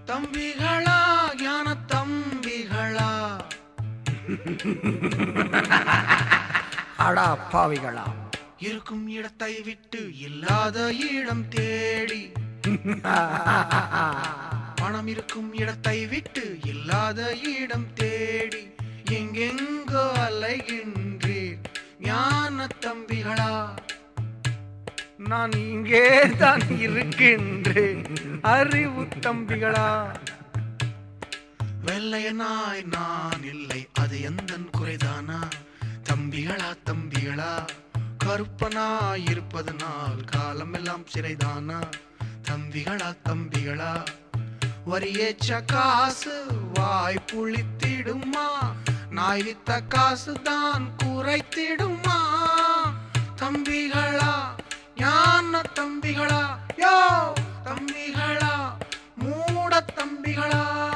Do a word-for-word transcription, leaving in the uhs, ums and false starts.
தம்பிகளா ஞான தம்பிகளா அடா பாவிகளா, இருக்கும் இடத்தை விட்டு இல்லாத இடம் தேடி பணம் இருக்கும் இடத்தை விட்டு இல்லாத இடம் தேடி எங்கெங்கோ அலைகின்றேன் ஞான தம்பிகளா. நான் இங்கே தான் இருக்கின்றேன் அறிவு தம்பிகளா. வெள்ளையனாய் நான் இல்லை, அது எந்தன் குறைதானா? தம்பிகளா தம்பிகளா, கருப்பனாய் இருப்பது நாள் காலம் எல்லாம் சிறைதானா? தம்பிகளா தம்பிகளா, வரியேச்ச காசு வாய் புளித்திடுமா? நாய் வித்த காசு தான் குறைத்திடுமா? தம்பிகளா ஞான தம்பிகளா, யோ தம்பிகளா மூட தம்பிகளா.